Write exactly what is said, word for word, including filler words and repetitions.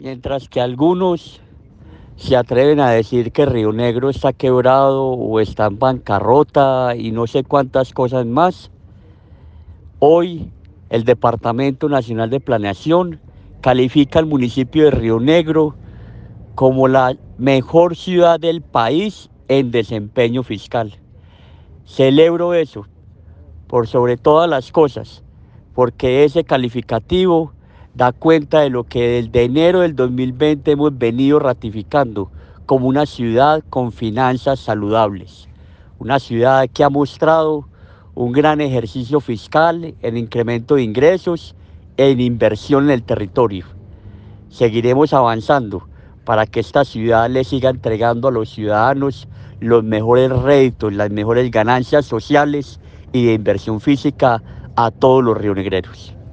Mientras que algunos se atreven a decir que Río Negro está quebrado o está en bancarrota y no sé cuántas cosas más, hoy el Departamento Nacional de Planeación califica al municipio de Río Negro como la mejor ciudad del país en desempeño fiscal. Celebro eso por sobre todas las cosas, porque ese calificativo da cuenta de lo que desde enero del dos mil veinte hemos venido ratificando como una ciudad con finanzas saludables, una ciudad que ha mostrado un gran ejercicio fiscal en incremento de ingresos e en inversión en el territorio. Seguiremos avanzando para que esta ciudad le siga entregando a los ciudadanos los mejores réditos, las mejores ganancias sociales y de inversión física a todos los rionegreros.